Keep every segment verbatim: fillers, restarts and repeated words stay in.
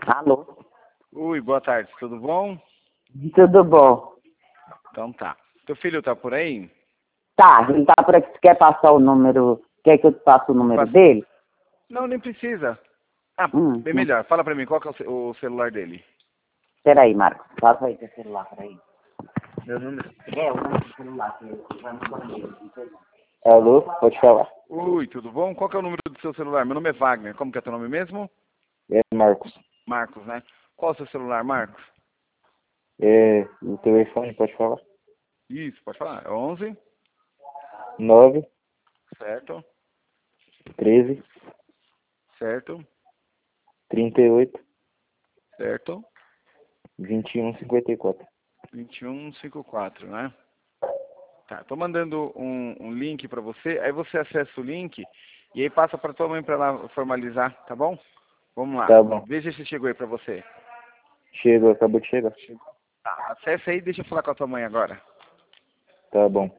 Alô? Oi, boa tarde, tudo bom? Tudo bom? Então tá. Teu filho tá por aí? Tá, ele tá por aqui. Você quer passar o número? Quer que eu te passe o número Passa- dele? Não, nem precisa. Ah, Hum, bem hum. melhor. Fala pra mim, qual que é o ce- o celular dele? Peraí, Marcos. Passa aí teu celular, peraí. Meu número? É, o número do celular. Que ele vai no banheiro. Alô? Pode falar. Oi, tudo bom? Qual que é o número do seu celular? Meu nome é Wagner. Como que é teu nome mesmo? É, Marcos. Marcos, né? Qual é o seu celular, Marcos? É, o telefone, pode falar? Isso, pode falar. É onze, nove, certo? treze, Certo? trinta e oito, Certo? vinte e um, cinquenta e quatro. vinte e um cinquenta e quatro, né? Tá, tô mandando um, um link pra você, aí você acessa o link e aí passa pra tua mãe pra ela formalizar, tá bom? Vamos lá. Tá bom. Veja se chegou aí pra você. Chegou, acabou de chegar. Tá, acessa aí e deixa eu falar com a tua mãe agora. Tá bom.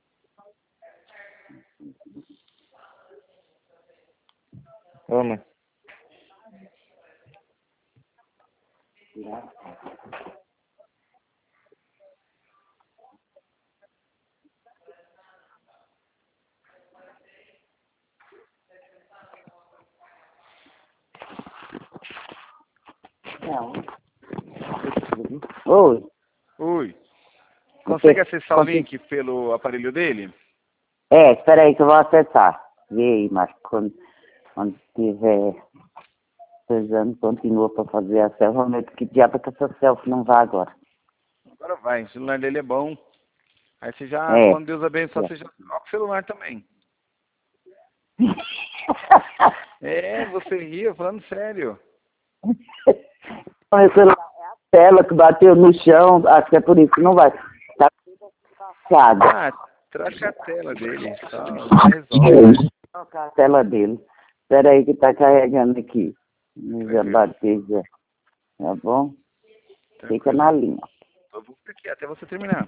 Ô, mãe. Não. Oi. Oi. Consegue acessar o Consegue- link pelo aparelho dele? É, espera aí que eu vou acessar. Vê aí, Marcos. Quando, quando tiver precisando, continua pra fazer a selfie. Que diabo é que essa selfie não vai agora? Agora vai, o celular dele é bom. Aí você já, É. quando Deus abençoe, você já troca o celular também. É, você ria, falando sério. Meu celular é a tela que bateu no chão. Acho que é por isso que não vai. Tá passado. Ah, troca a tela dele, só já resolve. Trocar a tela dele. Espera aí que tá carregando aqui. Já Tranquilo. bateu já. Tá bom? Fica Tranquilo. na linha. Eu vou ficar aqui até você terminar.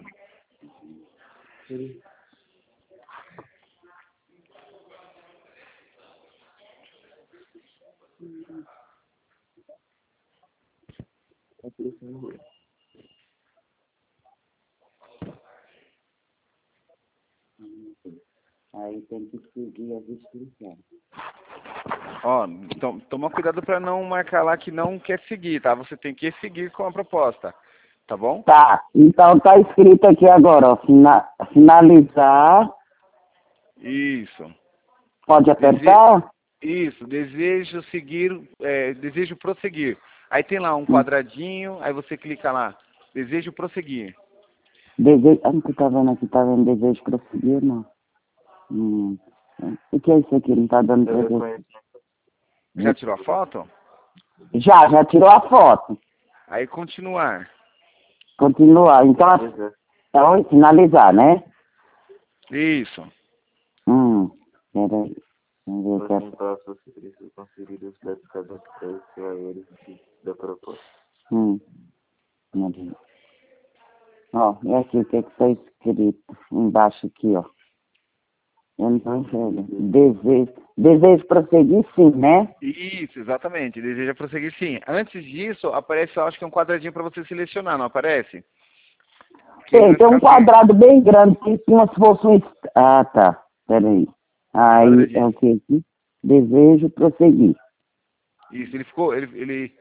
Aí tem que seguir as instruções. Ó, então, toma cuidado pra não marcar lá que não quer seguir, tá? Você tem que seguir com a proposta, tá bom? Tá, então tá escrito aqui agora, ó. Fina, finalizar. Isso. Pode apertar? Isso, desejo seguir, é, desejo prosseguir. Aí tem lá um Hum. quadradinho, aí você clica lá, desejo prosseguir. Desejo. Ah, não tá vendo aqui, tá vendo desejo prosseguir, não. Hum. O que é isso aqui? Não tá dando desejo. Telefone. Já tirou a foto? Já, já tirou a foto. Aí continuar. Continuar. Então, a- então finalizar, né? Isso. Hum. Peraí. Vamos ver Você aqui. então precisa conferir os dados cadastrais e valores da proposta. Hum. Peraí. Ó, e aqui o que é que tá escrito embaixo aqui, ó. Eu não tô enxergando. Desejo. Desejo prosseguir sim, né? Isso, exatamente. Deseja prosseguir sim. Antes disso, aparece, eu acho que é um quadradinho para você selecionar, não aparece? Que Tem, vai tem um ficar verde. quadrado bem grande, que como se fosse um... est- Ah, tá. Peraí. Aí, é Quadradinho. o que aqui? Desejo prosseguir. Isso, ele ficou, ele, ele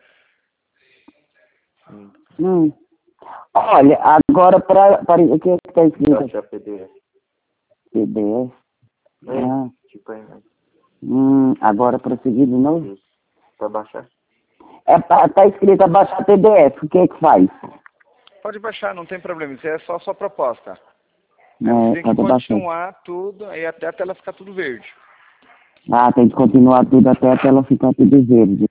Hum. Olha, agora para... para o que é que está escrito aqui? Baixar P D F. P D F. É, Ah, tipo aí, né? hum, agora prosseguir de novo? Isso. Pra baixar? É, tá, tá escrito abaixar P D F. O que é que faz? pode baixar, não tem problema. Isso é só a sua proposta. Aí você É, tem que pode baixar. continuar tudo, aí até a tela ficar tudo verde. Ah, tem que continuar tudo até a tela ficar tudo verde.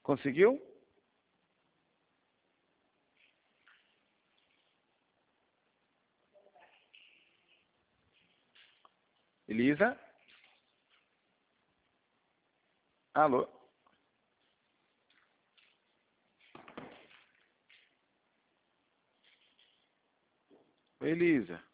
Conseguiu? Elisa? Alô? Oi, Elisa.